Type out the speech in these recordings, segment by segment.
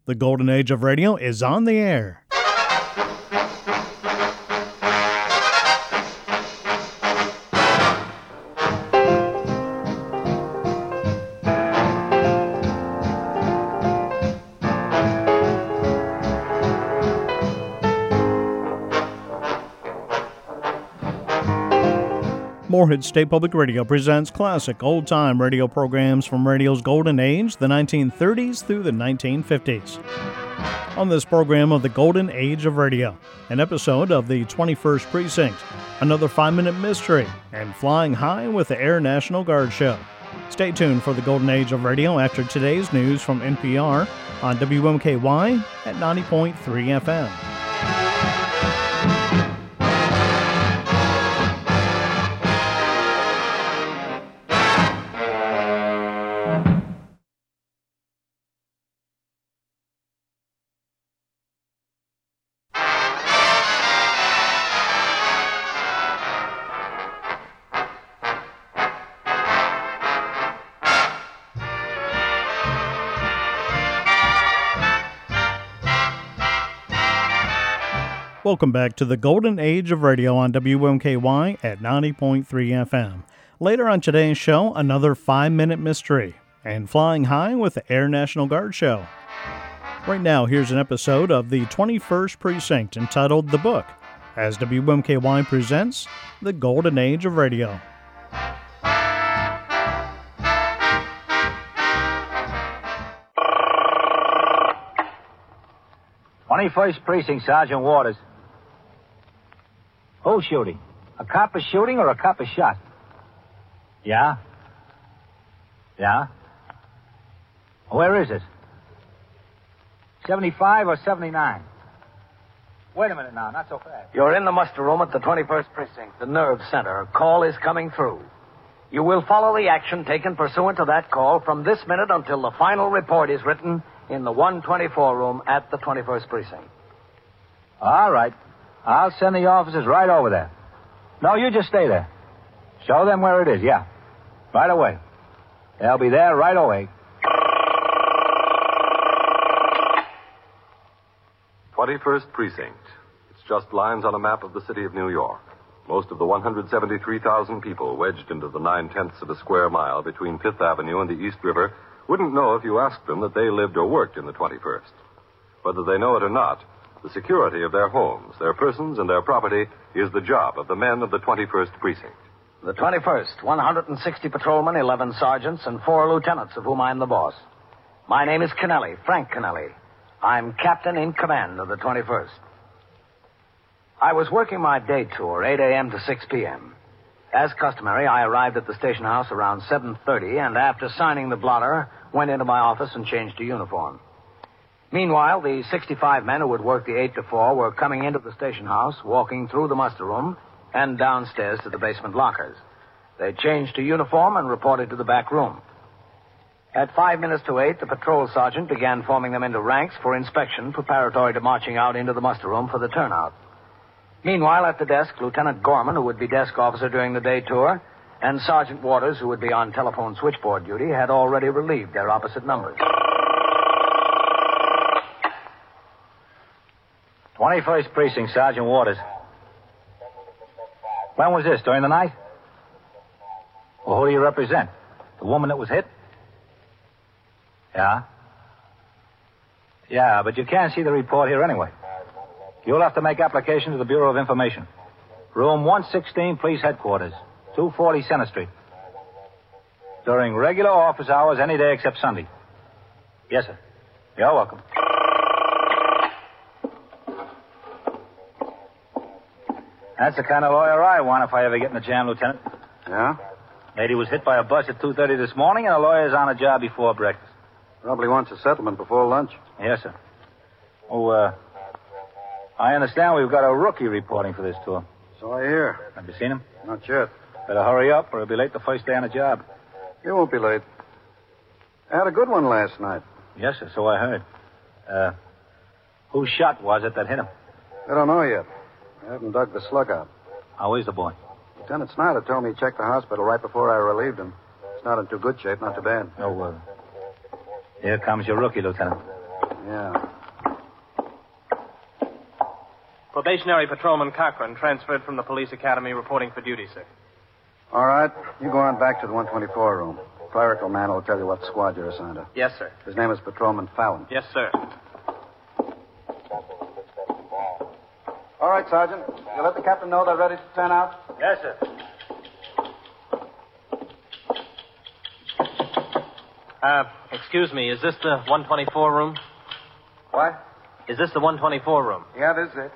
The Golden Age of Radio is on the air. Morehead State Public Radio presents classic old-time radio programs from radio's golden age, the 1930s through the 1950s. On this program of the Golden Age of Radio, an episode of the 21st Precinct, another 5-minute mystery, and Flying High with the Air National Guard show. Stay tuned for the Golden Age of Radio after today's news from NPR on WMKY at 90.3 FM. Welcome back to the Golden Age of Radio on WMKY at 90.3 FM. Later on today's show, another 5-minute mystery and Flying High with the Air National Guard show. Right now, here's an episode of the 21st Precinct entitled The Book, as WMKY presents the Golden Age of Radio. 21st Precinct, Sergeant Waters. Who's shooting? A cop is shooting or a cop is shot? Yeah? Yeah? Where is it? 75 or 79? Wait a minute now, not so fast. You're in the muster room at the 21st Precinct, the nerve center. A call is coming through. You will follow the action taken pursuant to that call from this minute until the final report is written in the 124 room at the 21st Precinct. All right. I'll send the officers right over there. No, you just stay there. Show them where it is, yeah. Right away. They'll be there right away. 21st Precinct. It's just lines on a map of the city of New York. Most of the 173,000 people wedged into the 9/10 of a square mile between 5th Avenue and the East River wouldn't know if you asked them that they lived or worked in the 21st. Whether they know it or not, the security of their homes, their persons, and their property is the job of the men of the 21st Precinct. The 21st, 160 patrolmen, 11 sergeants, and 4 lieutenants, of whom I'm the boss. My name is Kennelly, Frank Kennelly. I'm captain in command of the 21st. I was working my day tour, 8 a.m. to 6 p.m. As customary, I arrived at the station house around 7:30, and after signing the blotter, went into my office and changed to uniform. Meanwhile, the 65 men who would work the 8 to 4 were coming into the station house, walking through the muster room, and downstairs to the basement lockers. They changed to uniform and reported to the back room. At 5 minutes to 8, the patrol sergeant began forming them into ranks for inspection, preparatory to marching out into the muster room for the turnout. Meanwhile, at the desk, Lieutenant Gorman, who would be desk officer during the day tour, and Sergeant Waters, who would be on telephone switchboard duty, had already relieved their opposite numbers. 21st Precinct, Sergeant Waters. When was this, during the night? Well, who do you represent? The woman that was hit? Yeah? Yeah, but you can't see the report here anyway. You'll have to make application to the Bureau of Information. Room 116, Police Headquarters, 240 Center Street. During regular office hours, any day except Sunday. Yes, sir. You're welcome. That's the kind of lawyer I want if I ever get in a jam, Lieutenant. Yeah? Lady was hit by a bus at 2:30 this morning, and a lawyer's on a job before breakfast. Probably wants a settlement before lunch. Yes, sir. Oh, I understand we've got a rookie reporting for this tour. So I hear. Have you seen him? Not yet. Better hurry up, or he'll be late the first day on the job. You won't be late. I had a good one last night. Yes, sir, so I heard. Whose shot was it that hit him? I don't know yet. I haven't dug the slug out. How is the boy? Lieutenant Snyder told me he checked the hospital right before I relieved him. It's not in too good shape, not too bad. Oh, here comes your rookie, Lieutenant. Yeah. Probationary Patrolman Cochran, transferred from the police academy, reporting for duty, sir. All right. You go on back to the 124 room. Clerical man will tell you what squad you're assigned to. Yes, sir. His name is Patrolman Fallon. Yes, sir. All right, Sergeant. You let the captain know they're ready to turn out? Yes, sir. Excuse me, is this the 124 room? What? Is this the 124 room? Yeah, this is it.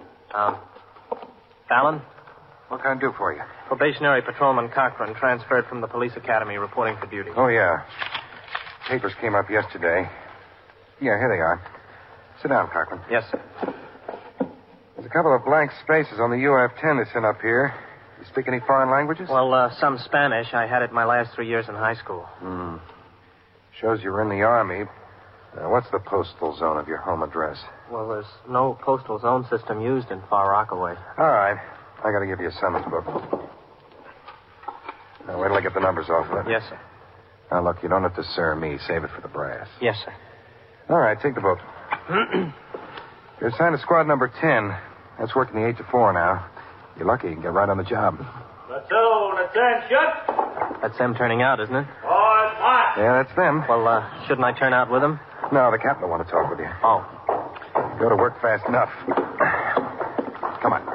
Fallon? What can I do for you? Probationary Patrolman Cochran, transferred from the police academy, reporting for duty. Oh, yeah. Papers came up yesterday. Yeah, here they are. Sit down, Cochran. Yes, sir. There's a couple of blank spaces on the UF-10 they sent up here. You speak any foreign languages? Well, some Spanish. I had it my last 3 years in high school. Shows you were in the Army. What's the postal zone of your home address? Well, there's no postal zone system used in Far Rockaway. All right. I got to give you a summons book. Now, wait till I get the numbers off of it. Yes, sir. Now, look, you don't have to sir me. Save it for the brass. Yes, sir. All right, take the book. You're assigned to squad number 10. That's working the 8 to 4 now. You're lucky you can get right on the job. Platoon, attention. That's them turning out, isn't it? All right. Yeah, that's them. Well, shouldn't I turn out with them? No, the captain will want to talk with you. Oh. Go to work fast enough. Come on.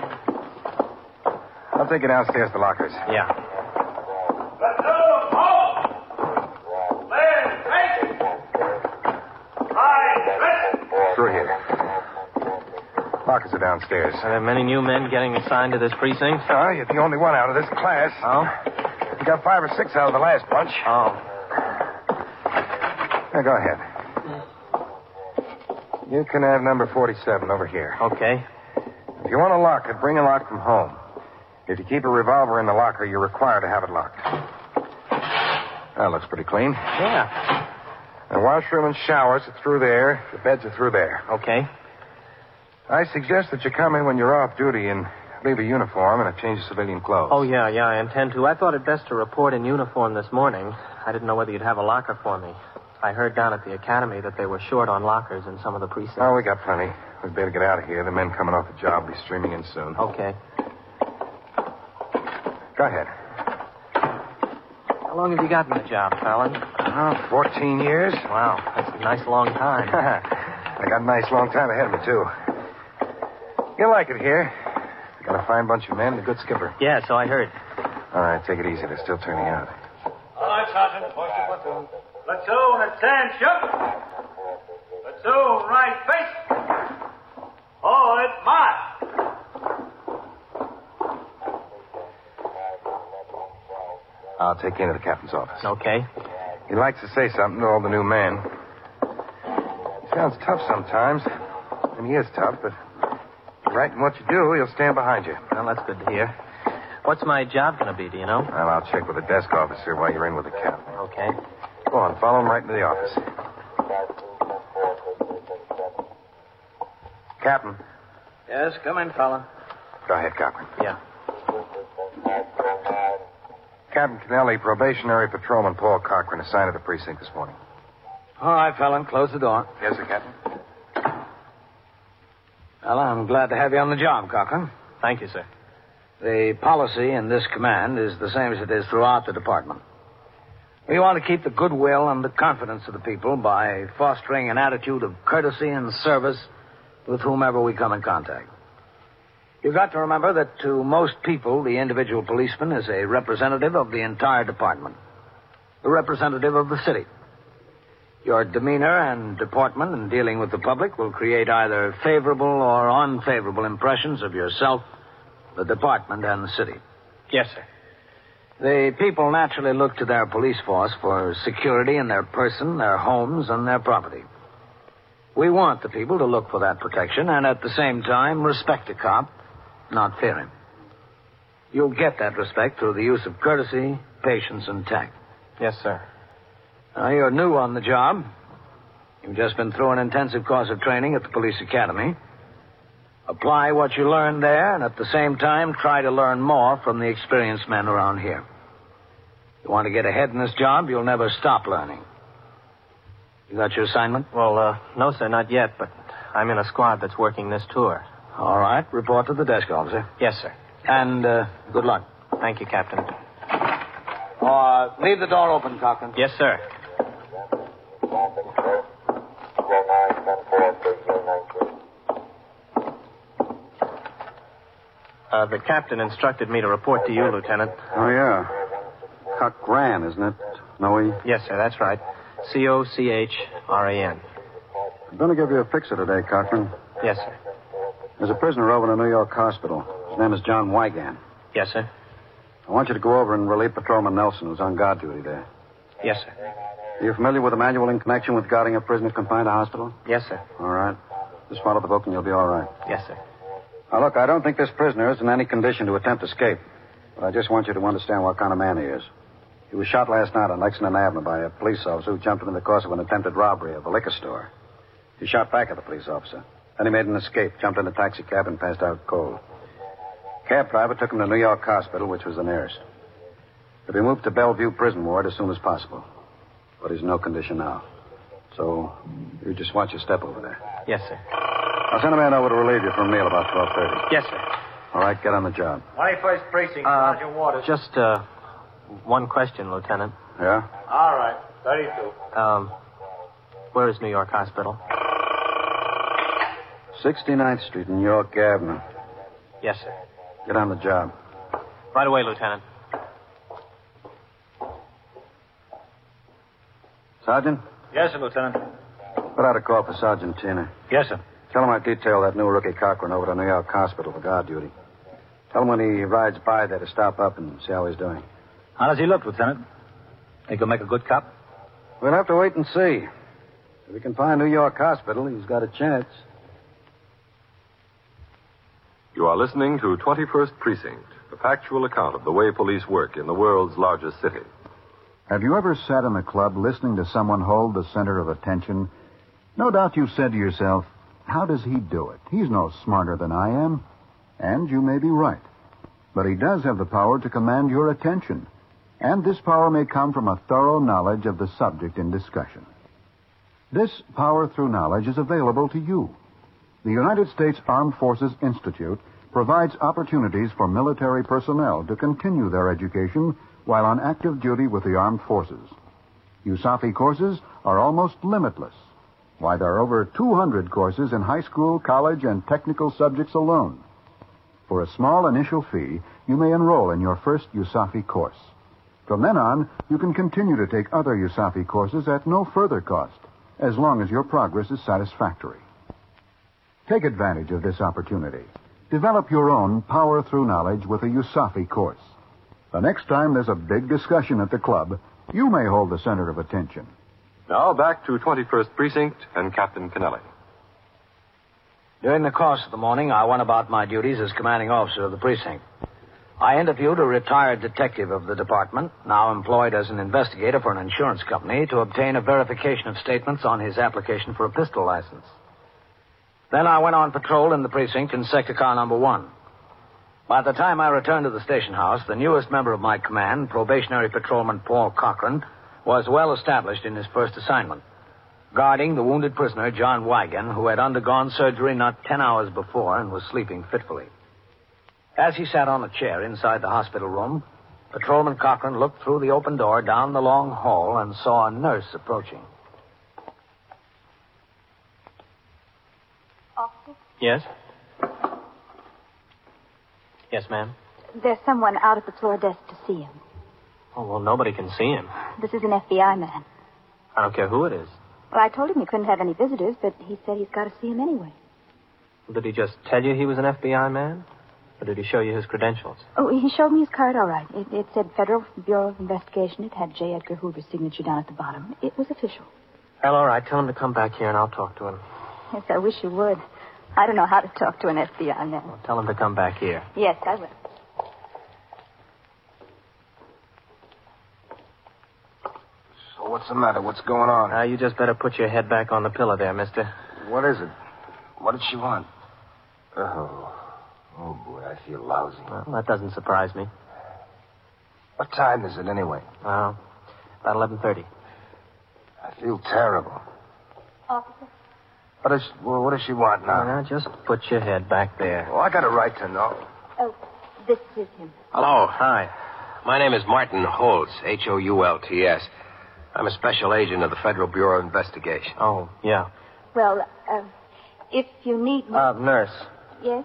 I'll take you downstairs to lockers. Yeah. Platoon, halt. Land, face. Right, listen. Through here. Lockers are downstairs. Are there many new men getting assigned to this precinct? You're the only one out of this class. Oh? You got 5 or 6 out of the last bunch. Oh. Now, go ahead. You can have number 47 over here. Okay. If you want to lock it, bring a lock from home. If you keep a revolver in the locker, you're required to have it locked. That looks pretty clean. Yeah. The washroom and showers are through there. The beds are through there. Okay. I suggest that you come in when you're off duty and leave a uniform and a change of civilian clothes. Oh, yeah, I intend to. I thought it best to report in uniform this morning. I didn't know whether you'd have a locker for me. I heard down at the academy that they were short on lockers in some of the precincts. Oh, we got plenty. We'd better get out of here. The men coming off the job will be streaming in soon. Okay. Go ahead. How long have you got in the job, Fallon? 14 years. Wow, that's a nice long time. I got a nice long time ahead of me, too. You'll like it here. Got a fine bunch of men and a good skipper. Yeah, so I heard. All right, take it easy. They're still turning out. All right, Sergeant. Voice to platoon. Platoon, attention. Platoon, right face. Forward, march. I'll take you into the captain's office. Okay. He likes to say something to all the new men. He sounds tough sometimes. And he is tough, but right in what you do, he'll stand behind you. Well, that's good to hear. What's my job going to be, do you know? Well, I'll check with the desk officer while you're in with the captain. Okay. Go on, follow him right into the office. Captain. Yes, come in, Fallon. Go ahead, Cochran. Yeah. Captain Kennelly, probationary patrolman Paul Cochran assigned to the precinct this morning. All right, Fallon, close the door. Yes, sir, Captain. Well, I'm glad to have you on the job, Cochran. Thank you, sir. The policy in this command is the same as it is throughout the department. We want to keep the goodwill and the confidence of the people by fostering an attitude of courtesy and service with whomever we come in contact. You've got to remember that to most people, the individual policeman is a representative of the entire department, a representative of the city. Your demeanor and deportment in dealing with the public will create either favorable or unfavorable impressions of yourself, the department, and the city. Yes, sir. The people naturally look to their police force for security in their person, their homes, and their property. We want the people to look for that protection and at the same time respect a cop, not fear him. You'll get that respect through the use of courtesy, patience, and tact. Yes, sir. Now, you're new on the job. You've just been through an intensive course of training at the police academy. Apply what you learned there, and at the same time, try to learn more from the experienced men around here. You want to get ahead in this job, you'll never stop learning. You got your assignment? Well, no, sir, not yet, but I'm in a squad that's working this tour. All right. Report to the desk, officer. Yes, sir. And good luck. Thank you, Captain. Leave the door open, Cochran. Yes, sir. The captain instructed me to report to you, Lieutenant. Oh, yeah. Cochran, isn't it? No, Yes, sir, that's right. Cochran. I'm going to give you a fixer today, Cochran. Yes, sir. There's a prisoner over in the New York hospital. His name is John Wygan. Yes, sir. I want you to go over and relieve Patrolman Nelson, who's on guard duty there. Yes, sir. Are you familiar with the manual in connection with guarding a prisoner confined to hospital? Yes, sir. All right. Just follow the book and you'll be all right. Yes, sir. Now, look, I don't think this prisoner is in any condition to attempt escape. But I just want you to understand what kind of man he is. He was shot last night on Lexington Avenue by a police officer who jumped him in the course of an attempted robbery of a liquor store. He shot back at the police officer. Then he made an escape, jumped in a taxi cab, and passed out cold. Cab driver took him to New York Hospital, which was the nearest. He'll be moved to Bellevue Prison Ward as soon as possible. But he's in no condition now. So you just watch your step over there. Yes, sir. I'll send a man over to relieve you for a meal about 12:30. Yes, sir. All right, get on the job. 21st Precinct, Sergeant Waters. Just, one question, Lieutenant. Yeah? All right, 32. Where is New York Hospital? 69th Street, New York Avenue. Yes, sir. Get on the job. Right away, Lieutenant. Sergeant, Yes, sir, Lieutenant. put out a call for Sergeant Tina. Yes, sir. Tell him I detail that new rookie Cochran over to New York Hospital for guard duty. Tell him when he rides by there to stop up and see how he's doing. How does he look, Lieutenant? Think he'll make a good cop? We'll have to wait and see. If we can find New York Hospital, he's got a chance. You are listening to 21st Precinct, a factual account of the way police work in the world's largest city. Have you ever sat in a club listening to someone hold the center of attention? No doubt you've said to yourself, how does he do it? He's no smarter than I am. And you may be right. But he does have the power to command your attention. And this power may come from a thorough knowledge of the subject in discussion. This power through knowledge is available to you. The United States Armed Forces Institute provides opportunities for military personnel to continue their education while on active duty with the armed forces. USAFI courses are almost limitless. Why, there are over 200 courses in high school, college, and technical subjects alone. For a small initial fee, you may enroll in your first USAFI course. From then on, you can continue to take other USAFI courses at no further cost, as long as your progress is satisfactory. Take advantage of this opportunity. Develop your own power through knowledge with a USAFI course. The next time there's a big discussion at the club, you may hold the center of attention. Now back to 21st Precinct and Captain Kennelly. During the course of the morning, I went about my duties as commanding officer of the precinct. I interviewed a retired detective of the department, now employed as an investigator for an insurance company, to obtain a verification of statements on his application for a pistol license. Then I went on patrol in the precinct in sector car number 1. By the time I returned to the station house, the newest member of my command, probationary patrolman Paul Cochran, was well established in his first assignment, guarding the wounded prisoner, John Wygan, who had undergone surgery not 10 hours before and was sleeping fitfully. As he sat on a chair inside the hospital room, Patrolman Cochran looked through the open door down the long hall and saw a nurse approaching. Officer? Yes? Yes, ma'am? There's someone out at the floor desk to see him. Oh, well, nobody can see him. This is an FBI man. I don't care who it is. Well, I told him he couldn't have any visitors, but he said he's got to see him anyway. Did he just tell you he was an FBI man? Or did he show you his credentials? Oh, he showed me his card, all right. It said Federal Bureau of Investigation. It had J. Edgar Hoover's signature down at the bottom. It was official. Well, all right. Tell him to come back here and I'll talk to him. Yes, I wish you would. I don't know how to talk to an FBI man. Well, tell him to come back here. Yes, I will. So what's the matter? What's going on? You just better put your head back on the pillow there, mister. What is it? What did she want? Oh, boy, I feel lousy. Well, that doesn't surprise me. What time is it anyway? Well, about 11:30. I feel terrible. Officer? What does she want now? Now, just put your head back there. Oh, I got a right to know. Oh, this is him. Hello. Hi. My name is Martin Holtz, Hoults. I'm a special agent of the Federal Bureau of Investigation. Oh, yeah. Well, if you need me... Nurse, Yes?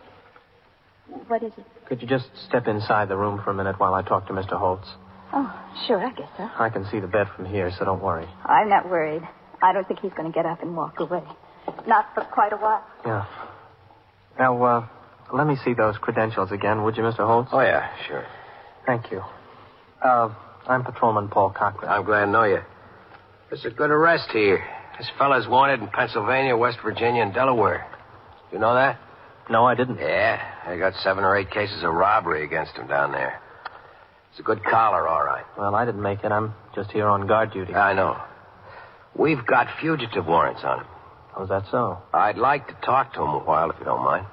What is it? could you just step inside the room for a minute while I talk to Mr. Holtz? Oh, sure, I guess so. I can see the bed from here, so don't worry. I'm not worried. I don't think he's going to get up and walk away. Not for quite a while. Yeah. Now, let me see those credentials again, would you, Mr. Holtz? Oh, yeah, sure. Thank you. I'm Patrolman Paul Cochran. I'm glad to know you. It's a good arrest here. This fella's wanted in Pennsylvania, West Virginia, and Delaware. You know that? No, I didn't. Yeah. They got 7 or 8 cases of robbery against him down there. It's a good collar, all right. Well, I didn't make it. I'm just here on guard duty. I know. We've got fugitive warrants on him. Oh, is that so? I'd like to talk to him a while, if you don't mind.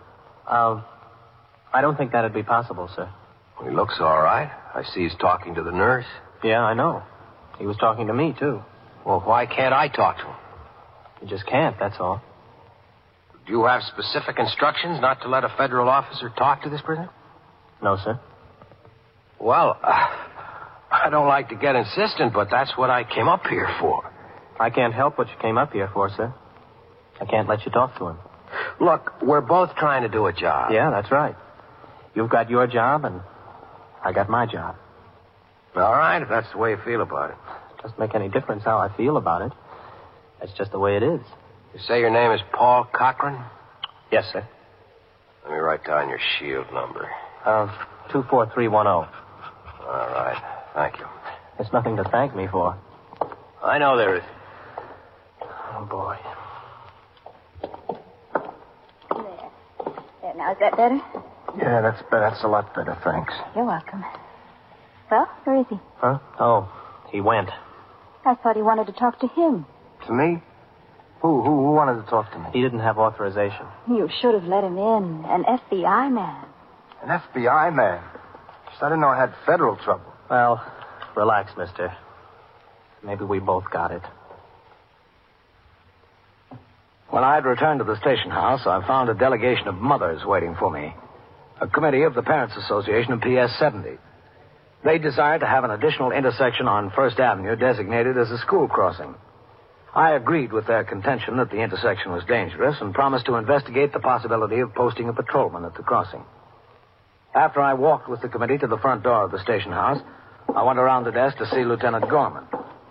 I don't think that'd be possible, sir. Well, he looks all right. I see he's talking to the nurse. Yeah, I know. He was talking to me, too. Well, why can't I talk to him? You just can't, that's all. Do you have specific instructions not to let a federal officer talk to this prisoner? No, sir. Well, I don't like to get insistent, but that's what I came up here for. I can't help what you came up here for, sir. I can't let you talk to him. Look, we're both trying to do a job. Yeah, that's right. You've got your job, and I got my job. All right, if that's the way you feel about it. It doesn't make any difference how I feel about it. That's just the way it is. You say your name is Paul Cochran? Yes, sir. Let me write down your shield number. 24310. All right. Thank you. There's nothing to thank me for. I know there is. Oh, boy. There, now, is that better? Yeah, that's a lot better, thanks. You're welcome. Well, where is he? Huh? Oh, he went. I thought he wanted to talk to him. To me? Who wanted to talk to me? He didn't have authorization. You should have let him in. An FBI man. An FBI man? Just, I didn't know I had federal trouble. Well, relax, mister. Maybe we both got it. When I had returned to the station house, I found a delegation of mothers waiting for me. A committee of the Parents Association of PS 70. They desired to have an additional intersection on First Avenue designated as a school crossing. I agreed with their contention that the intersection was dangerous and promised to investigate the possibility of posting a patrolman at the crossing. After I walked with the committee to the front door of the station house, I went around the desk to see Lieutenant Gorman.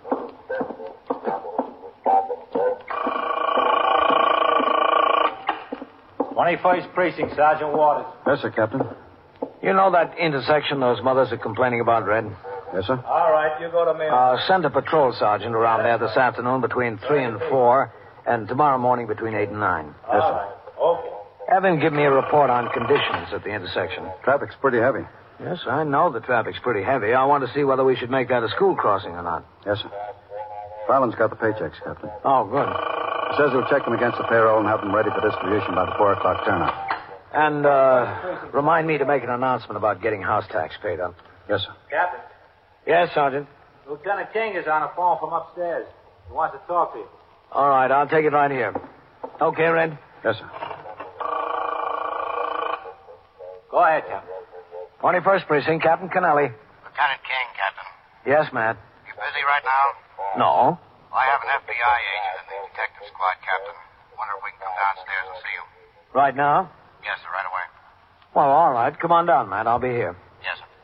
"21st Precinct, Sergeant Waters." Yes, sir, Captain. You know that intersection those mothers are complaining about, Red? Yes, sir. All right, you go to me. Send a patrol sergeant around there this afternoon between 3 and 4, and tomorrow morning between 8 and 9. Yes, sir. Okay. Have him give me a report on conditions at the intersection. Traffic's pretty heavy. Yes, I know the traffic's pretty heavy. I want to see whether we should make that a school crossing or not. Yes, sir. Fallon's got the paychecks, Captain. Oh, good. He says he'll check them against the payroll and have them ready for distribution by the 4 o'clock turnout. And, remind me to make an announcement about getting house tax paid up. Yes, sir. Captain, Yes, Sergeant. Lieutenant King is on the phone from upstairs. He wants to talk to you. All right, I'll take it right here. Okay, Red? Yes, sir. Go ahead, Captain. 21st Precinct, Captain Kennelly. Lieutenant King, Captain. Yes, Matt. You busy right now? No. I have an FBI agent in the detective squad, Captain. Wonder if we can come downstairs and see you. Right now? Yes, sir, right away. Well, all right. Come on down, Matt. I'll be here. Yes, sir.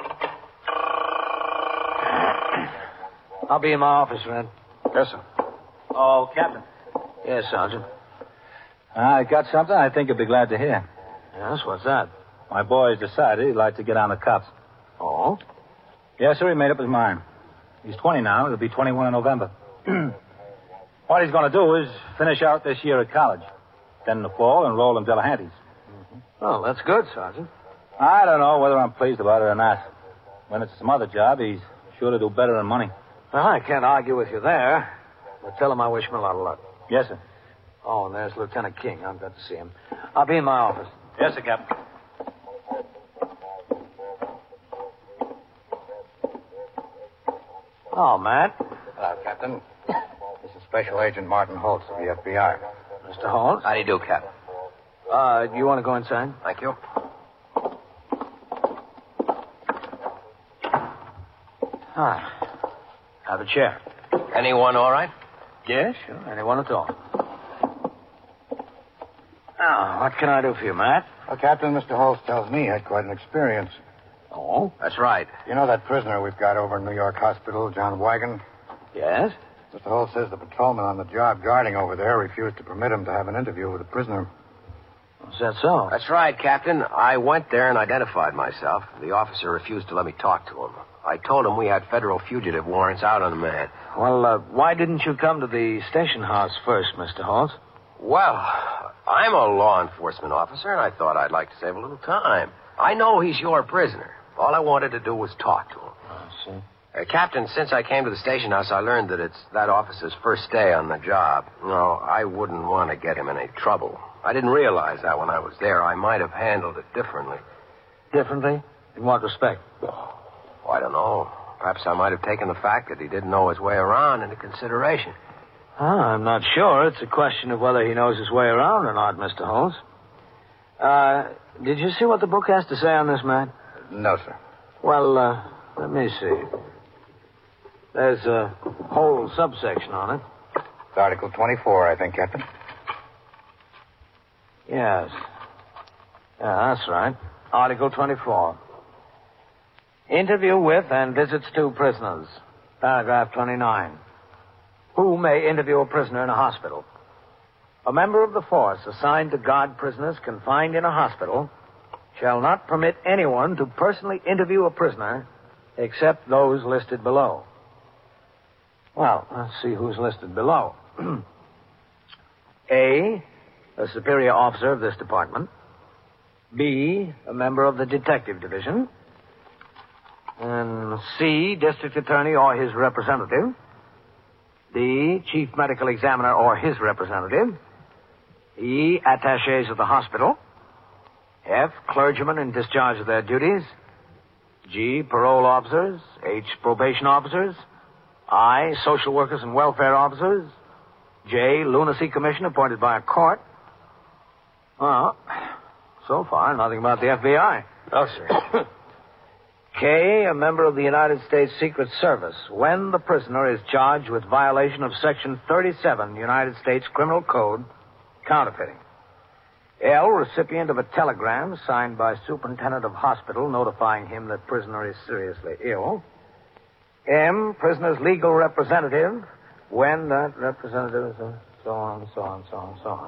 I'll be in my office, Red. Yes, sir. Oh, Captain. Yes, Sergeant. I got something I think you'll be glad to hear. Yes, what's that? My boy's decided he'd like to get on the cops. Oh? Yes, sir, he made up his mind. He's 20 now. He'll be 21 in November. What he's going to do is finish out this year at college. Then in the fall, enroll in Delahanty's. Well, that's good, Sergeant. I don't know whether I'm pleased about it or not. When it's some other job, he's sure to do better than money. Well, I can't argue with you there. But tell him I wish him a lot of luck. Yes, sir. Oh, and there's Lieutenant King. I've got to see him. I'll be in my office. Yes, sir, Captain. Oh, Matt. Hello, Captain. This is Special Agent Martin Holtz of the FBI. Mr. Holtz? How do you do, Captain? Do you want to go inside? Thank you. Hi. Have a chair. Anyone all right? Yes, sure. Anyone at all. Now, what can I do for you, Matt? Well, Captain, Mr. Holtz tells me he had quite an experience. Oh? That's right. You know that prisoner we've got over in New York Hospital, John Wigan? Yes? Mr. Holtz says the patrolman on the job guarding over there refused to permit him to have an interview with the prisoner. Is that so? That's right, Captain. I went there and identified myself. The officer refused to let me talk to him. I told him we had federal fugitive warrants out on the man. Well, why didn't you come to the station house first, Mr. Holtz? Well, I'm a law enforcement officer, and I thought I'd like to save a little time. I know he's your prisoner. All I wanted to do was talk to him. I see. Captain, since I came to the station house, I learned that it's that officer's first day on the job. No, I wouldn't want to get him in any trouble. I didn't realize that when I was there. I might have handled it differently. Differently? In what respect? Oh, I don't know. Perhaps I might have taken the fact that he didn't know his way around into consideration. I'm not sure. It's a question of whether he knows his way around or not, Mr. Holmes. Did you see what the book has to say on this, man? No, sir. Well, let me see. There's a whole subsection on it. It's Article 24, I think, Captain. Yes. Yeah, that's right. Article 24. Interview with and visits to prisoners. Paragraph 29. Who may interview a prisoner in a hospital? A member of the force assigned to guard prisoners confined in a hospital shall not permit anyone to personally interview a prisoner except those listed below. Well, let's see who's listed below. A superior officer of this department. B, a member of the detective division. And C, district attorney or his representative. D, chief medical examiner or his representative. E, attachés of the hospital. F, clergymen in discharge of their duties. G, parole officers. H, probation officers. I, social workers and welfare officers. J, lunacy commission appointed by a court. Well, so far, nothing about the FBI. No, sir. K, a member of the United States Secret Service, when the prisoner is charged with violation of Section 37, United States Criminal Code, counterfeiting. L, recipient of a telegram signed by superintendent of hospital notifying him that prisoner is seriously ill. M, prisoner's legal representative, when that representative is so on, so on, so on, so on.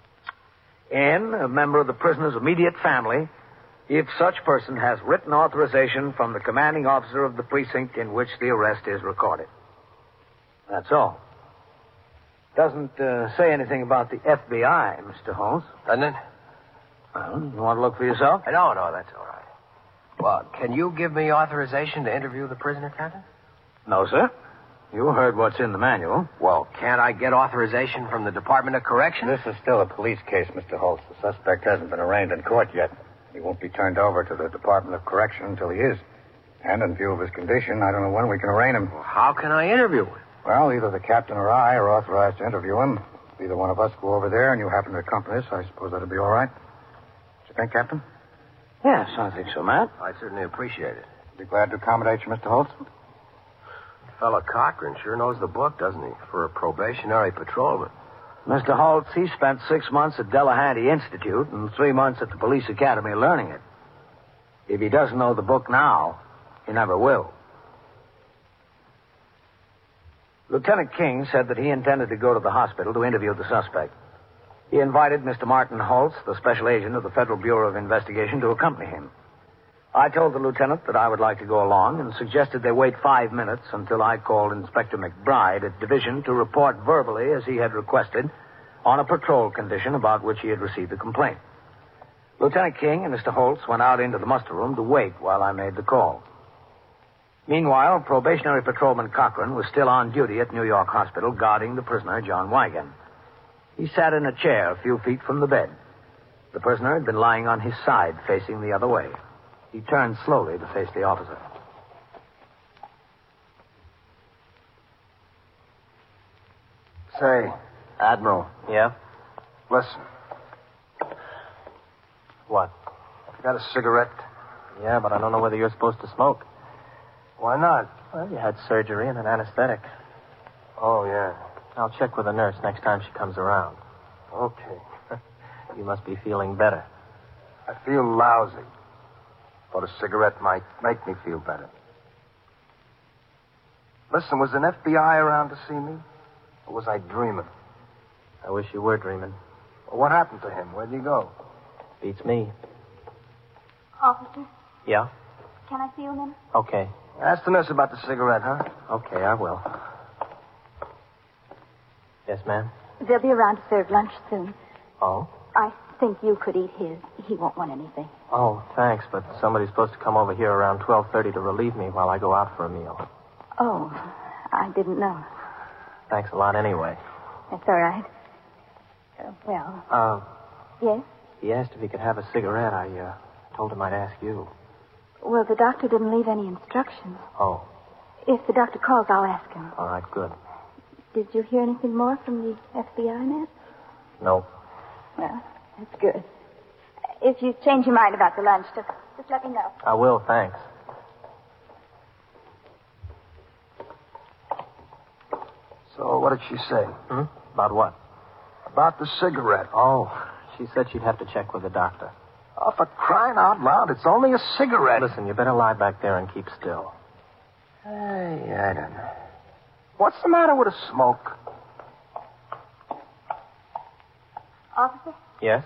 N, a member of the prisoner's immediate family, if such person has written authorization from the commanding officer of the precinct in which the arrest is recorded. That's all. Doesn't say anything about the FBI, Mr. Holmes. Doesn't it? Well, you want to look for yourself? No, that's all right. Well, can you give me authorization to interview the prisoner, Captain? No, sir. You heard what's in the manual. Well, can't I get authorization from the Department of Corrections? This is still a police case, Mr. Holtz. The suspect hasn't been arraigned in court yet. He won't be turned over to the Department of Correction until he is. And in view of his condition, I don't know when we can arraign him. Well, how can I interview him? Well, either the captain or I are authorized to interview him. If either one of us go over there and you happen to accompany us, I suppose that'll be all right. What you think, Captain? Yes, I think so, Matt. I certainly appreciate it. Be glad to accommodate you, Mr. Holtz. Fellow Cochran sure knows the book, doesn't he? For a probationary patrolman. Mr. Holtz, he spent 6 months at Delahanty Institute and 3 months at the police academy learning it. If he doesn't know the book now, he never will. Lieutenant King said that he intended to go to the hospital to interview the suspect. He invited Mr. Martin Holtz, the special agent of the Federal Bureau of Investigation, to accompany him. I told the lieutenant that I would like to go along and suggested they wait 5 minutes until I called Inspector McBride at Division to report verbally, as he had requested, on a patrol condition about which he had received a complaint. Lieutenant King and Mr. Holtz went out into the muster room to wait while I made the call. Meanwhile, probationary patrolman Cochran was still on duty at New York Hospital guarding the prisoner, John Wigan. He sat in a chair a few feet from the bed. The prisoner had been lying on his side, facing the other way. He turned slowly to face the officer. Say, Admiral. Yeah? Listen. What? You got a cigarette? Yeah, but I don't know whether you're supposed to smoke. Why not? Well, you had surgery and an anesthetic. Oh, yeah. I'll check with the nurse next time she comes around. Okay. You must be feeling better. I feel lousy. But a cigarette might make me feel better. Listen, was an FBI around to see me? Or was I dreaming? I wish you were dreaming. Well, what happened to him? Where'd he go? Beats me. Officer, Yeah? can I see you a minute? Okay. Ask the nurse about the cigarette, huh? Okay, I will. Yes, ma'am? They'll be around to serve lunch soon. Oh? I think you could eat his. He won't want anything. Oh, thanks, but somebody's supposed to come over here around 12:30 to relieve me while I go out for a meal. Oh, I didn't know. Thanks a lot anyway. That's all right. Yes? He asked if he could have a cigarette. I told him I'd ask you. Well, the doctor didn't leave any instructions. Oh, If the doctor calls, I'll ask him. all right, good. Did you hear anything more from the FBI man? No. Well, that's good. If you change your mind about the lunch, just let me know. I will, thanks. So what did she say? About what? About the cigarette. Oh, she said she'd have to check with the doctor. Oh, for crying out loud, it's only a cigarette. Listen, you better lie back there and keep still. Hey, I don't know. What's the matter with a smoke? Officer? Yes?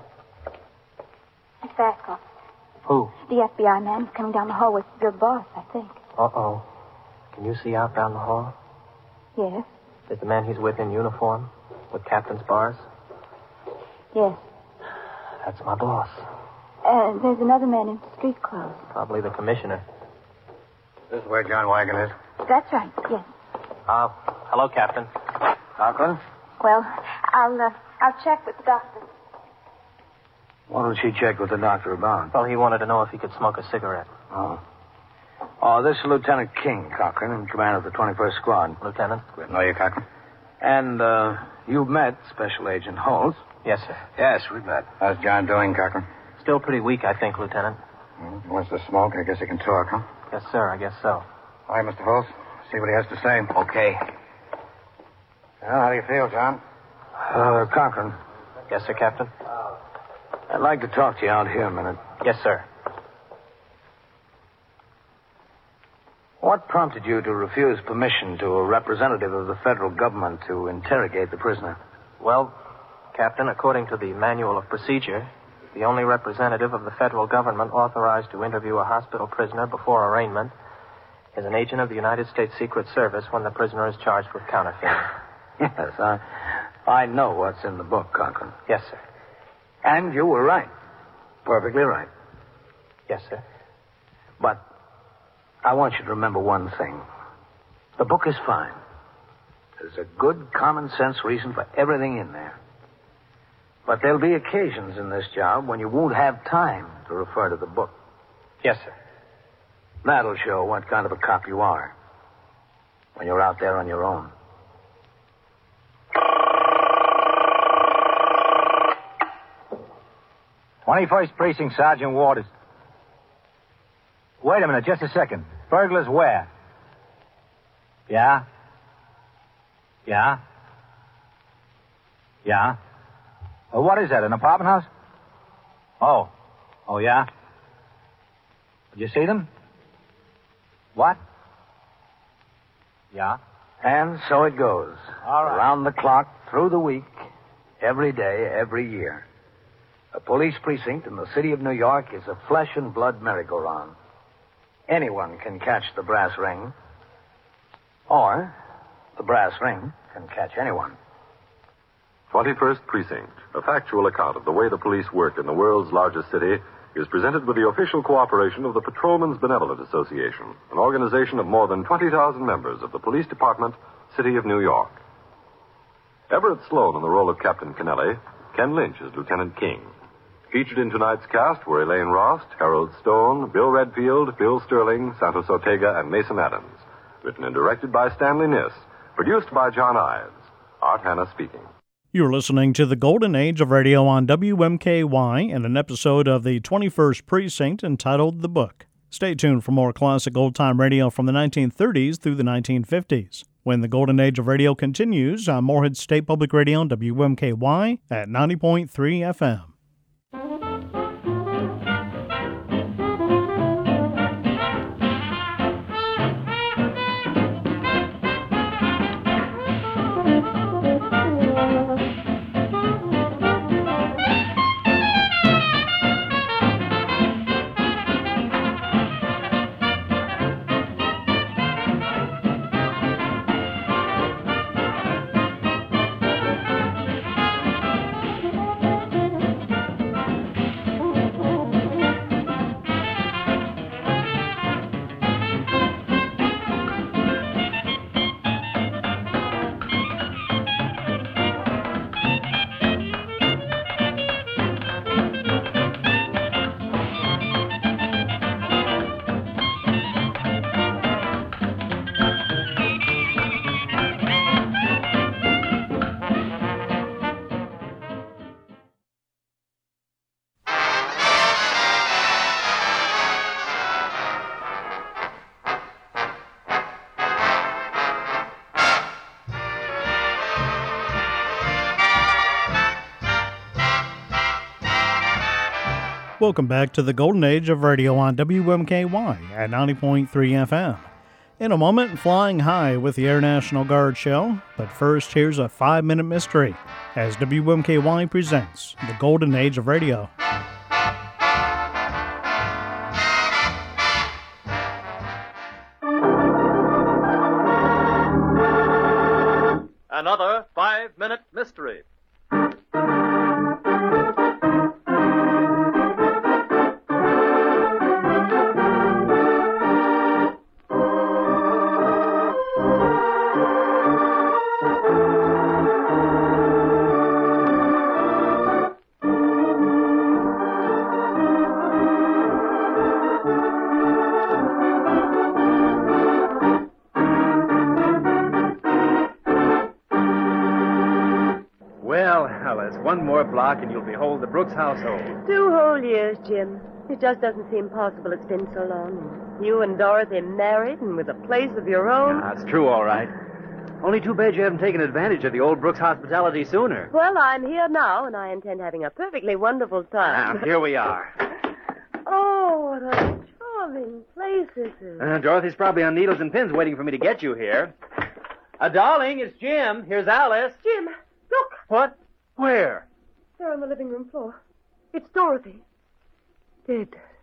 It's Bascoff. Who? The FBI man is coming down the hall with your boss, I think. Uh-oh. Can you see out down the hall? Yes? Is the man he's with in uniform? With captain's bars? Yes. That's my boss. There's another man in street clothes. Probably the commissioner. This is where John Wagon is. That's right, yes. Hello, Captain. Conklin? Well, I'll check with the doctor. What did she check with the doctor about? Well, he wanted to know if he could smoke a cigarette. Oh. Oh, this is Lieutenant King, Cochran, in command of the 21st Squad. Lieutenant? Good to know you, Cochran. And, you've met Special Agent Holmes. Yes, sir. Yes, we've met. How's John doing, Cochran? Still pretty weak, I think, Lieutenant. He wants to smoke. I guess he can talk, huh? Yes, sir. I guess so. All right, Mr. Holmes. See what he has to say. Okay. Well, how do you feel, John? Cochran. Yes, sir, Captain? I'd like to talk to you out here a minute. Yes, sir. What prompted you to refuse permission to a representative of the federal government to interrogate the prisoner? Well, Captain, according to the Manual of Procedure, the only representative of the federal government authorized to interview a hospital prisoner before arraignment is an agent of the United States Secret Service when the prisoner is charged with counterfeiting. Yes, I know what's in the book, Cochran. Yes, sir. And you were right. Perfectly right. Yes, sir. But I want you to remember one thing. The book is fine. There's a good common sense reason for everything in there. But there'll be occasions in this job when you won't have time to refer to the book. Yes, sir. That'll show what kind of a cop you are when you're out there on your own. "21st Precinct, Sergeant Waters." Wait a minute, just a second. Burglars where? Yeah? Yeah? Yeah? What is that, an apartment house? Oh. Oh, yeah? Did you see them? What? Yeah? And so it goes. All right. Around the clock, through the week, every day, every year. A police precinct in the city of New York is a flesh and blood merry-go-round. Anyone can catch the brass ring, or the brass ring can catch anyone. 21st Precinct, a factual account of the way the police work in the world's largest city, is presented with the official cooperation of the Patrolmen's Benevolent Association, an organization of more than 20,000 members of the Police Department, City of New York. Everett Sloan in the role of Captain Kennelly, Ken Lynch as Lieutenant King. Featured in tonight's cast were Elaine Rost, Harold Stone, Bill Redfield, Bill Sterling, Santos Ortega, and Mason Adams. Written and directed by Stanley Niss. Produced by John Ives. Art Hanna speaking. You're listening to the Golden Age of Radio on WMKY and an episode of the 21st Precinct entitled The Book. Stay tuned for more classic old-time radio from the 1930s through the 1950s. When the Golden Age of Radio continues on Morehead State Public Radio on WMKY at 90.3 FM. Welcome back to the Golden Age of Radio on WMKY at 90.3 FM. In a moment, flying high with the Air National Guard show, but first here's a 5-minute mystery as WMKY presents the Golden Age of Radio. Another 5-minute mystery. One more block and you'll behold the Brooks household. 2 whole years, Jim. It just doesn't seem possible it's been so long. You and Dorothy married and with a place of your own. That's true, all right. Only too bad you haven't taken advantage of the old Brooks hospitality sooner. Well, I'm here now, and I intend having a perfectly wonderful time. Now, here we are. Oh, what a charming place this is. Dorothy's probably on needles and pins waiting for me to get you here. Darling, it's Jim. Here's Alice. Jim, look. What? Where? There on the living room floor. It's Dorothy. Dead.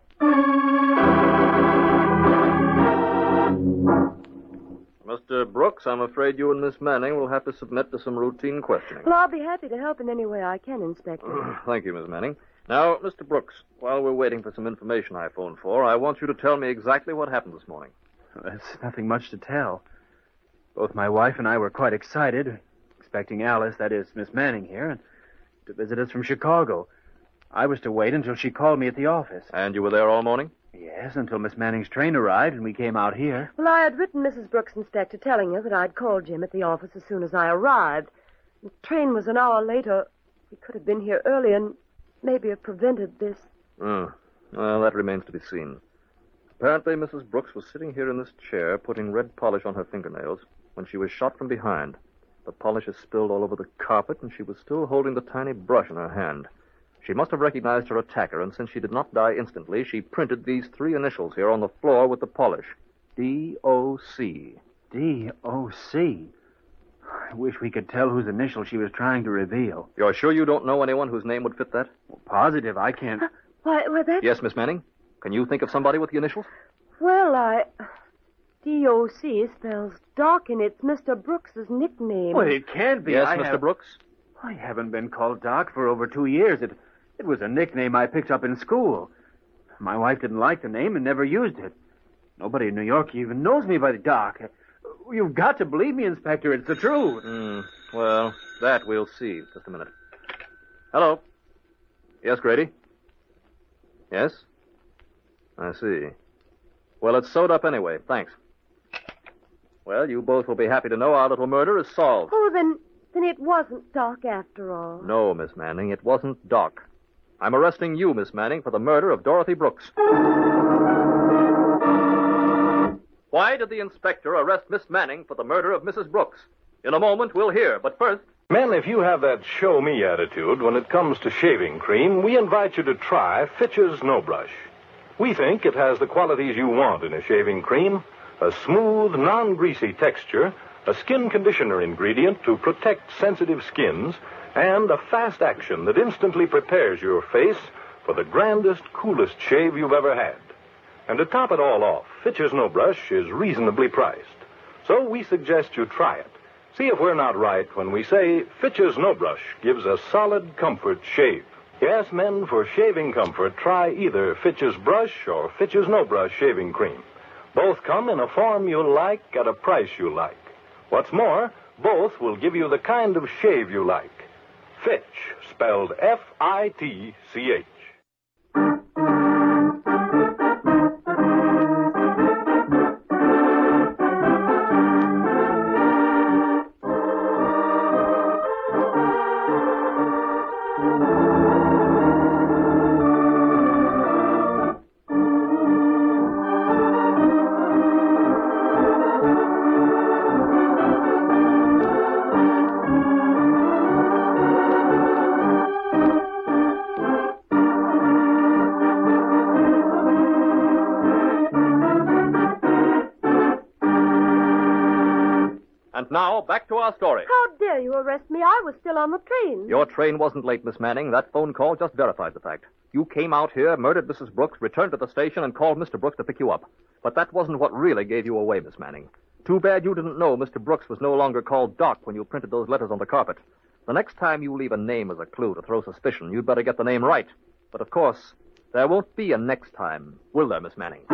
Mr. Brooks, I'm afraid you and Miss Manning will have to submit to some routine questioning. Well, I'll be happy to help in any way I can, Inspector. Thank you, Miss Manning. Now, Mr. Brooks, while we're waiting for some information I phoned for, I want you to tell me exactly what happened this morning. There's nothing much to tell. Both my wife and I were quite excited, expecting Alice, that is, Miss Manning here, to visit us from Chicago. I was to wait until she called me at the office. And you were there all morning? Yes, until Miss Manning's train arrived and we came out here. Well, I had written Mrs. Brooks, Inspector, telling her that I'd call Jim at the office as soon as I arrived. The train was an hour later. We could have been here early and maybe have prevented this. Well, that remains to be seen. Apparently, Mrs. Brooks was sitting here in this chair, putting red polish on her fingernails, when she was shot from behind. The polish is spilled all over the carpet, and she was still holding the tiny brush in her hand. She must have recognized her attacker, and since she did not die instantly, she printed these 3 initials here on the floor with the polish. D.O.C. D.O.C.? I wish we could tell whose initial she was trying to reveal. You're sure you don't know anyone whose name would fit that? Well, positive, I can't... Why, that's... Yes, Miss Manning? Can you think of somebody with the initials? Well, D.O.C. spells Doc, and it's Mr. Brooks's nickname. Well, it can't be. Yes, Mr. Brooks? I haven't been called Doc for over 2 years. It was a nickname I picked up in school. My wife didn't like the name and never used it. Nobody in New York even knows me by the Doc. You've got to believe me, Inspector. It's the truth. Well, that we'll see. Just a minute. Hello. Yes, Grady? Yes? I see. Well, it's sewed up anyway. Thanks. Well, you both will be happy to know our little murder is solved. Oh, then Then it wasn't Doc after all. No, Miss Manning, it wasn't Doc. I'm arresting you, Miss Manning, for the murder of Dorothy Brooks. Why did the inspector arrest Miss Manning for the murder of Mrs. Brooks? In a moment, we'll hear, but first... Men, if you have that show-me attitude when it comes to shaving cream, we invite you to try Fitch's No Brush. We think it has the qualities you want in a shaving cream: a smooth, non-greasy texture, a skin conditioner ingredient to protect sensitive skins, and a fast action that instantly prepares your face for the grandest, coolest shave you've ever had. And to top it all off, Fitch's No Brush is reasonably priced. So we suggest you try it. See if we're not right when we say Fitch's No Brush gives a solid comfort shave. Yes, men, for shaving comfort, try either Fitch's Brush or Fitch's No Brush shaving cream. Both come in a form you like at a price you like. What's more, both will give you the kind of shave you like. Fitch, spelled F-I-T-C-H. Now, back to our story. How dare you arrest me? I was still on the train. Your train wasn't late, Miss Manning. That phone call just verified the fact. You came out here, murdered Mrs. Brooks, returned to the station, and called Mr. Brooks to pick you up. But that wasn't what really gave you away, Miss Manning. Too bad you didn't know Mr. Brooks was no longer called Doc when you printed those letters on the carpet. The next time you leave a name as a clue to throw suspicion, you'd better get the name right. But, of course, there won't be a next time, will there, Miss Manning?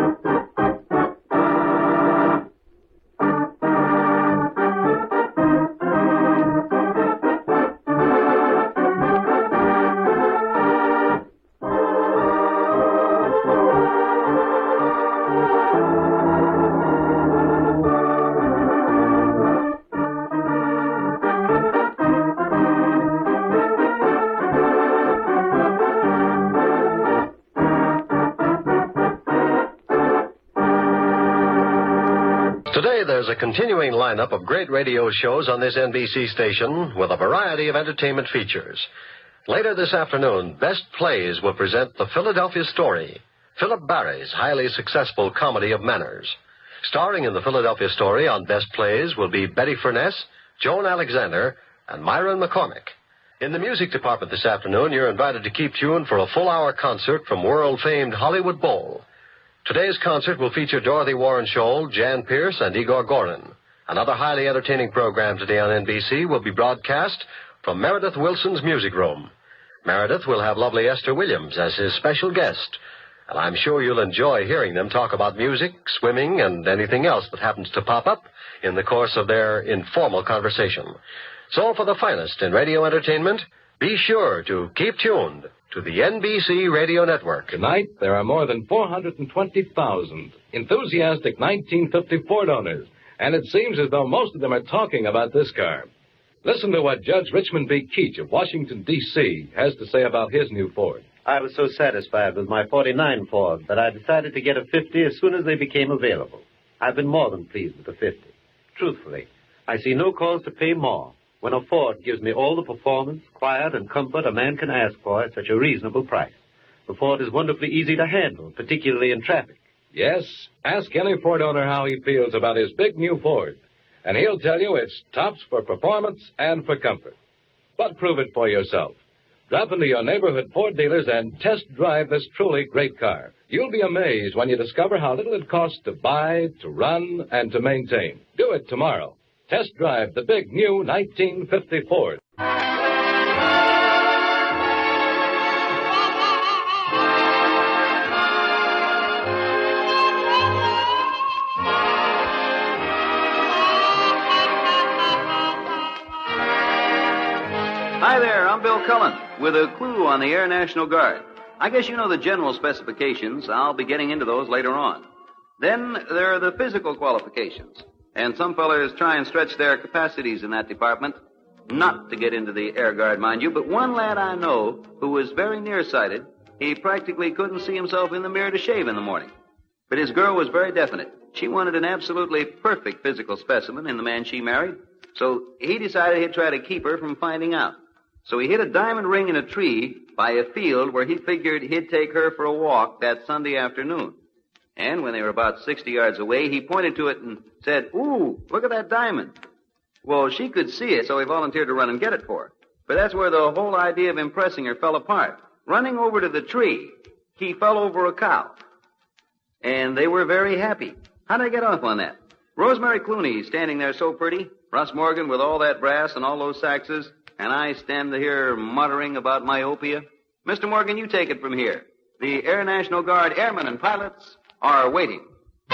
Today, there's a continuing lineup of great radio shows on this NBC station with a variety of entertainment features. Later this afternoon, Best Plays will present The Philadelphia Story, Philip Barry's highly successful comedy of manners. Starring in The Philadelphia Story on Best Plays will be Betty Furness, Joan Alexander, and Myron McCormick. In the music department this afternoon, you're invited to keep tuned for a full-hour concert from world-famed Hollywood Bowl. Today's concert will feature Dorothy Warren Scholl, Jan Pierce, and Igor Gorin. Another highly entertaining program today on NBC will be broadcast from Meredith Wilson's Music Room. Meredith will have lovely Esther Williams as his special guest, and I'm sure you'll enjoy hearing them talk about music, swimming, and anything else that happens to pop up in the course of their informal conversation. So for the finest in radio entertainment, be sure to keep tuned to the NBC Radio Network. Tonight, there are more than 420,000 enthusiastic 1950 Ford owners, and it seems as though most of them are talking about this car. Listen to what Judge Richmond B. Keach of Washington, D.C. has to say about his new Ford. I was so satisfied with my 49 Ford that I decided to get a 50 as soon as they became available. I've been more than pleased with the 50. Truthfully, I see no cause to pay more when a Ford gives me all the performance, quiet, and comfort a man can ask for at such a reasonable price. The Ford is wonderfully easy to handle, particularly in traffic. Yes, ask any Ford owner how he feels about his big new Ford, and he'll tell you it's tops for performance and for comfort. But prove it for yourself. Drop into your neighborhood Ford dealers and test drive this truly great car. You'll be amazed when you discover how little it costs to buy, to run, and to maintain. Do it tomorrow. Test drive the big new 1950 Ford. Hi there, I'm Bill Cullen with a clue on the Air National Guard. I guess you know the general specifications. I'll be getting into those later on. Then there are the physical qualifications. And some fellers try and stretch their capacities in that department. not to get into the Air Guard, mind you, but one lad I know who was very nearsighted, he practically couldn't see himself in the mirror to shave in the morning. But his girl was very definite. She wanted an absolutely perfect physical specimen in the man she married, so he decided he'd try to keep her from finding out. So he hid a diamond ring in a tree by a field where he figured he'd take her for a walk that Sunday afternoon. And when they were about 60 yards away, he pointed to it and said, "Ooh, look at that diamond." Well, she could see it, so he volunteered to run and get it for her. But that's where the whole idea of impressing her fell apart. Running over to the tree, he fell over a cow. And they were very happy. How'd I get off on that? Rosemary Clooney standing there so pretty, Russ Morgan with all that brass and all those saxes, and I stand here muttering about myopia. Mr. Morgan, you take it from here. The Air National Guard airmen and pilots are waiting.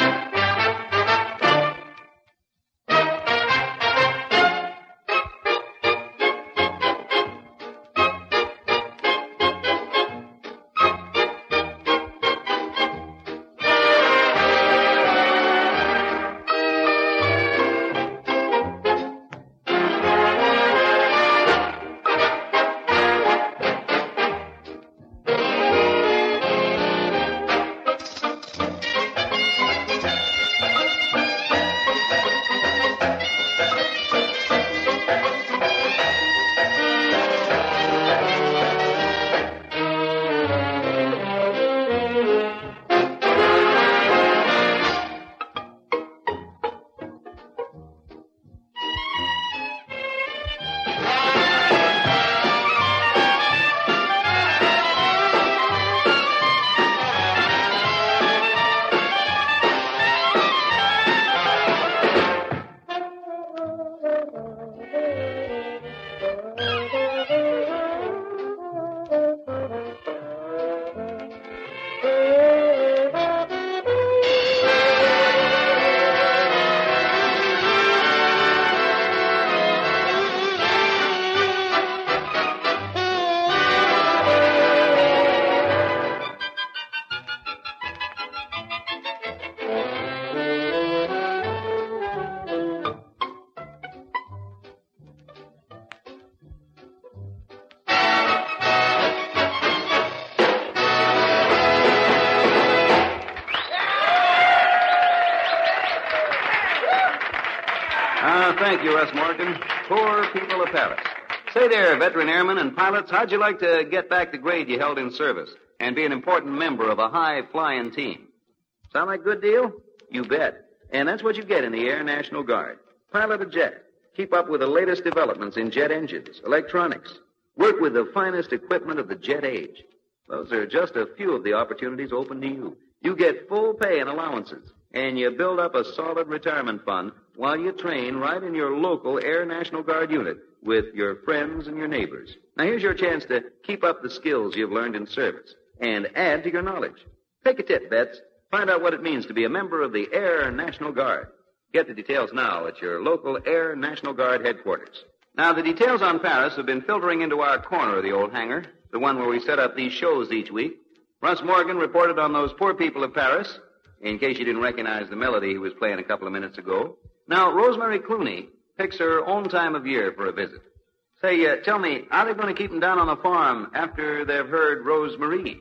Thank you, Russ Morgan. Poor people of Paris. Say there, veteran airmen and pilots, how'd you like to get back the grade you held in service and be an important member of a high-flying team? Sound like a good deal? You bet. And that's what you get in the Air National Guard. Pilot a jet. Keep up with the latest developments in jet engines, electronics. Work with the finest equipment of the jet age. Those are just a few of the opportunities open to you. You get full pay and allowances, and you build up a solid retirement fund while you train right in your local Air National Guard unit with your friends and your neighbors. Now, here's your chance to keep up the skills you've learned in service and add to your knowledge. Take a tip, vets. Find out what it means to be a member of the Air National Guard. Get the details now at your local Air National Guard headquarters. Now, the details on Paris have been filtering into our corner of the old hangar, the one where we set up these shows each week. Russ Morgan reported on those poor people of Paris, in case you didn't recognize the melody he was playing a couple of minutes ago. Now, Rosemary Clooney picks her own time of year for a visit. Say, tell me, how are they going to keep them down on the farm after they've heard Rosemarie?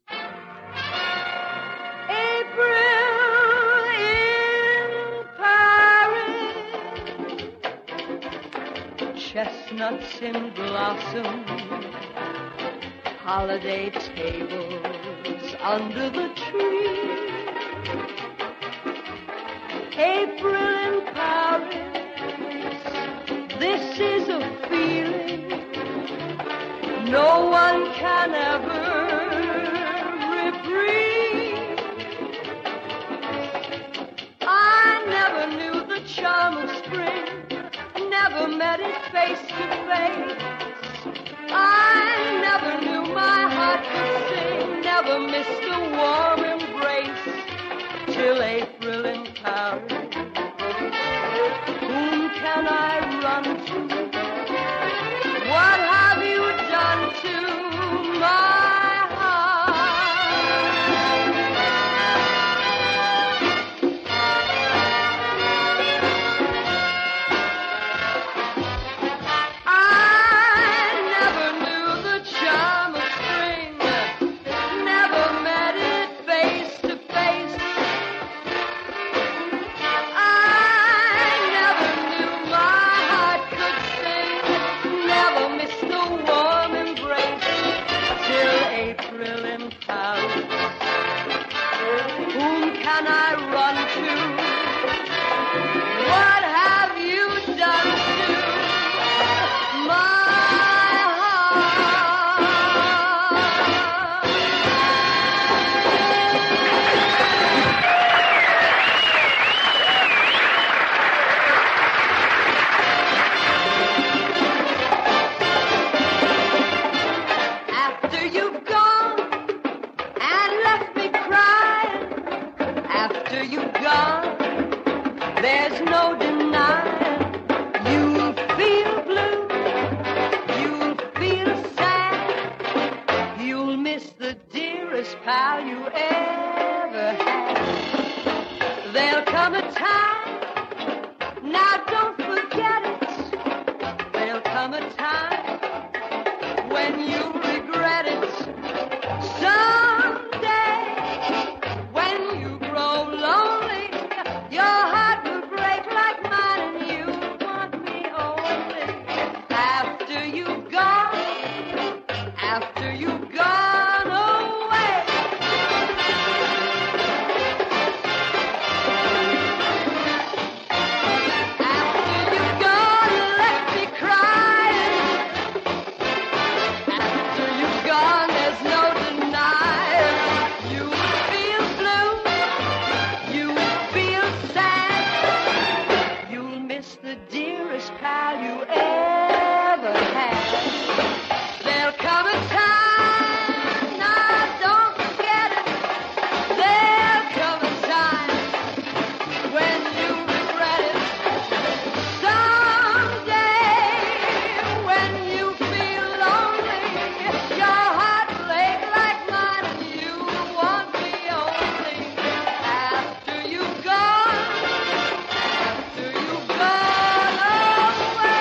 Chestnuts in blossom, holiday tables under the tree. April in Paris, this is a feeling no one can ever reprieve. I never knew the charm of spring, never met it face to face. I never knew my heart could sing, never missed a warm embrace till April in Paris. Whom can I run to? What have you done to my heart? I one I run to. What have you done to my After you've gone and left me crying, after you've gone, there's no denying you'll feel blue, you'll feel sad, you'll miss the dearest pal you ever had. There'll come a time, now don't forget it, there'll come a time when you regret it. Someday, when you grow lonely, your heart will break like mine, and you want me only. After you've gone, after you've gone away. After you've gone, left me crying. After you've gone, there's no denying. You feel blue, you feel sad, you'll miss the dearest pal you ever had. There'll come a time, now don't forget it. There'll come a time when you regret it. Someday, when you feel lonely, your heart will ache like mine, and you want me only. After you've gone, after you've gone away.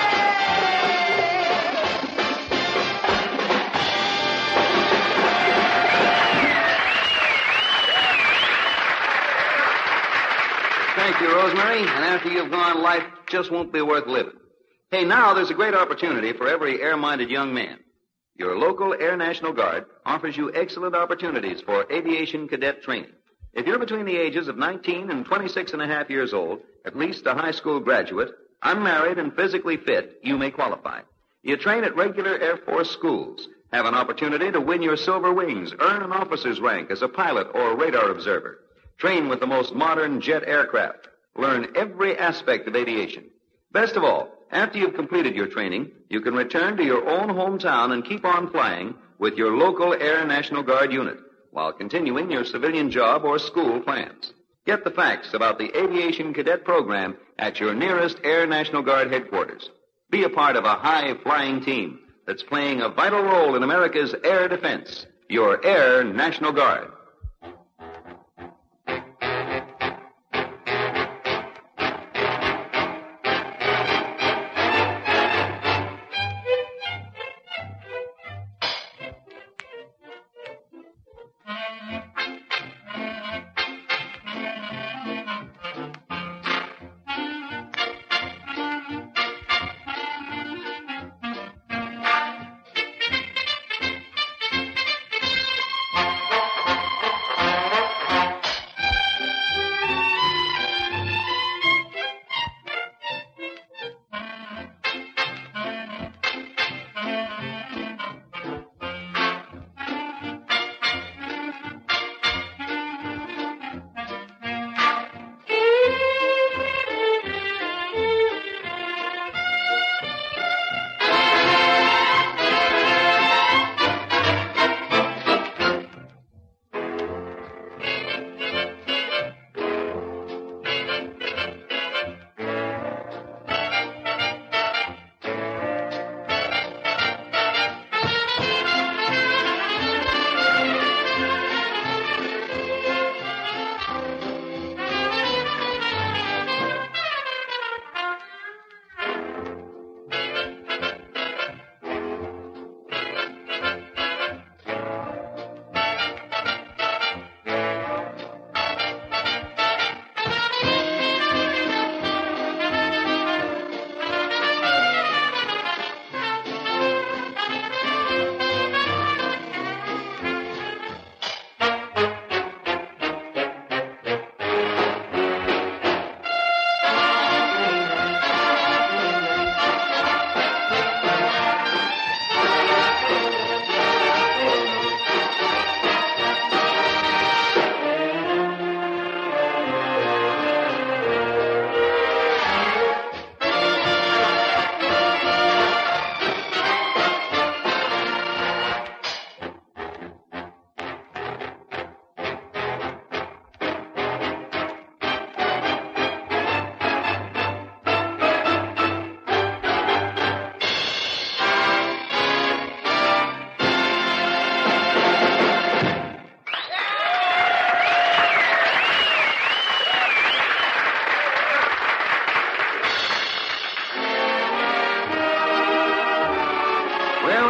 Thank you, Rosemary. And after you've gone, life just won't be worth living. Hey, now there's a great opportunity for every air-minded young man. Your local Air National Guard offers you excellent opportunities for aviation cadet training. If you're between the ages of 19 and 26 and a half years old, at least a high school graduate, unmarried and physically fit, you may qualify. You train at regular Air Force schools, have an opportunity to win your silver wings, earn an officer's rank as a pilot or radar observer, train with the most modern jet aircraft, learn every aspect of aviation. Best of all, after you've completed your training, you can return to your own hometown and keep on flying with your local Air National Guard unit while continuing your civilian job or school plans. Get the facts about the Aviation Cadet Program at your nearest Air National Guard headquarters. Be a part of a high-flying team that's playing a vital role in America's air defense, your Air National Guard.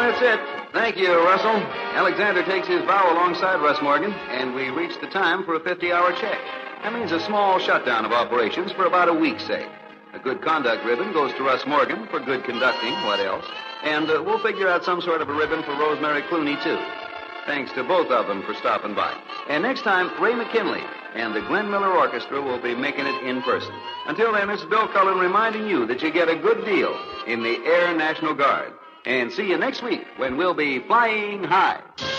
that's it. Thank you, Russell. Alexander takes his bow alongside Russ Morgan, and we reach the time for a 50-hour check. That means a small shutdown of operations for about a week's sake. A good conduct ribbon goes to Russ Morgan for good conducting, what else? And we'll figure out some sort of a ribbon for Rosemary Clooney, too. Thanks to both of them for stopping by. And next time, Ray McKinley and the Glenn Miller Orchestra will be making it in person. Until then, this is Bill Cullen reminding you that you get a good deal in the Air National Guard. And see you next week when we'll be flying high.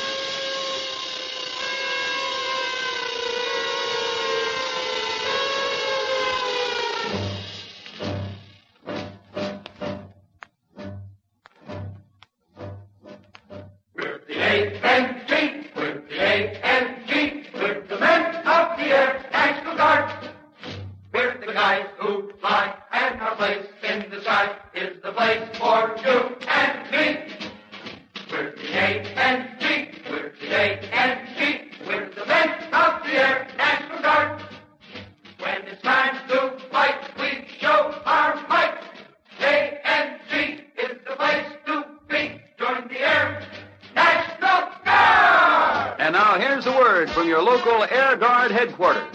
From your local Air Guard headquarters.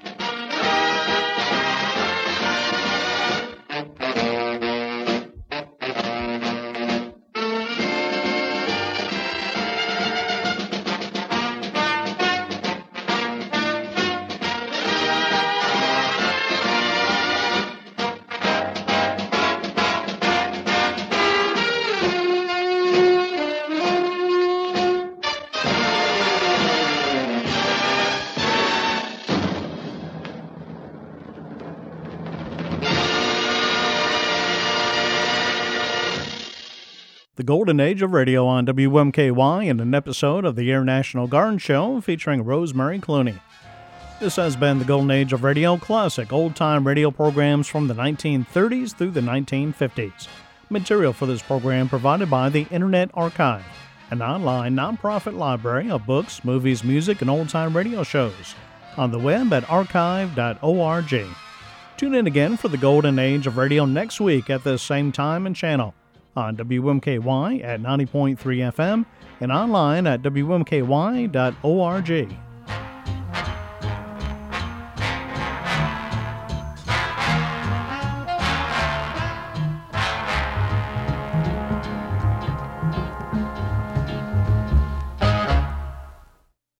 The Golden Age of Radio on WMKY in an episode of the Air National Guard Show featuring Rosemary Clooney. This has been the Golden Age of Radio, classic old-time radio programs from the 1930s through the 1950s. Material for this program provided by the Internet Archive, an online nonprofit library of books, movies, music, and old-time radio shows on the web at archive.org. Tune in again for the Golden Age of Radio next week at this same time and channel on WMKY at 90.3 FM and online at WMKY.org.